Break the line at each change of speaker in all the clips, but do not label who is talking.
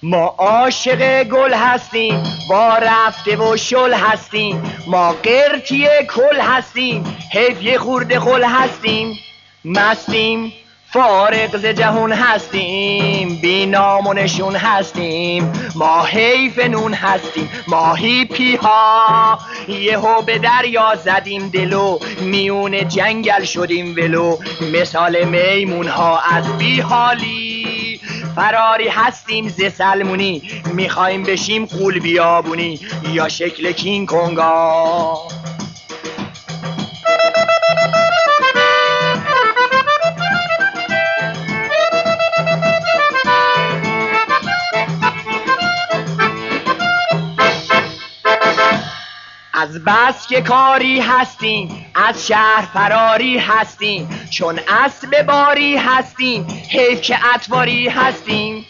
ما عاشق گل هستیم، وا رفته و شل هستیم، ما قرتی کل هستیم، حیف یه خورده خل هستیم، مستیم فارغ ز جهون هستیم، بی نام و نشون هستیم، ما حیف نون هستیم، ما هیپی ها یهو به دریا زدیم دلو، میون جنگل شدیم ولو، مثال میمون ها از بی حالی فراری هستیم ز سلمونی، میخوایم بشیم غول بیابونی یا شکل کینگ کنگا. از بس که کاری هستیم از شهر فراری هستیم، چون اسب باری هستیم حیف که اتواری هستیم،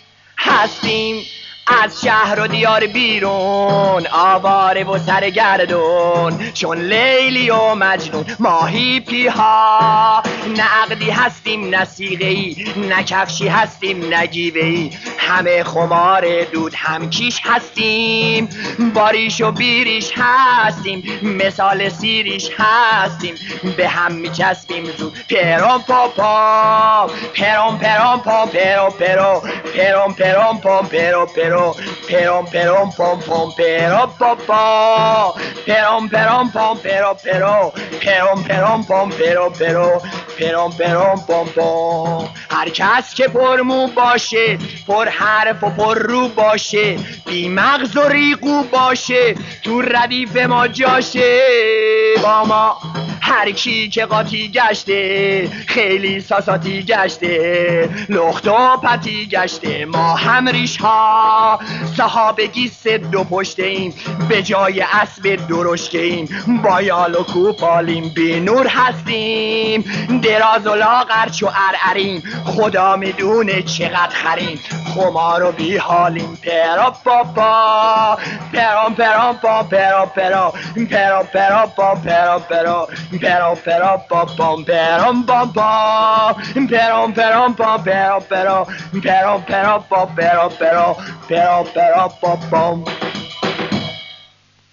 از شهر و دیار بیرون آواره و سرگردون، چون لیلی و مجنون ما هیپی ها نه عقدی هستیم نه صیغه‌ای، نه کفشی هستیم نه گیوه‌ای، همه خمار دود هم کیش هستیم، باریش و بیریش هستیم، مثال سیریش هستیم، به هم میچسبیم زود پرم پاپا پرم پرم پام پرو پرو پرم پرم پام پرو پرو پرم پرم پام پام پرو پاپا پرم پرم پام پرو پرو پرم پرم پام پرو پرو پرم پرم پام پام. هر کس که پرمو باشه، پر حرف و پر رو باشه، بی مغز و ریقو باشه، تو ردیف ما جاشه، با ما هر کی که قاطی گشته، خیلی ساساتی گشته، لخت و پتی گشته، ما هم ریش ها صحابگی سد و پشته ایم، به جای اسب درشکه ایم، با یال و کوپالیم، بی نور هستیم، دراز و لاغر چو ارعریم، خدا میدونه چقدر خریم، خمار و بی حالیم، پرا پاپا پرام پرام پام پرا پرا پرا پرا پام پرا پرا پرا پرا پام پرام پاپا پرام پرام پام پرا پرا پرا پرا پام پرا پرا پرا پرا پام.